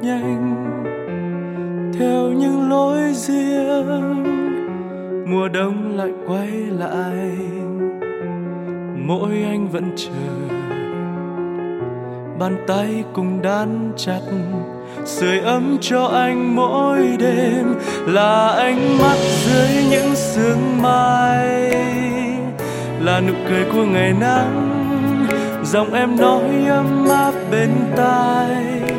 nhanh theo những lối riêng. Mùa đông lại quay lại, mỗi anh vẫn chờ, bàn tay cùng đan chặt, sưởi ấm cho anh mỗi đêm. Là ánh mắt dưới những sương mai, là nụ cười của ngày nắng, giọng em nói ấm áp bên tai.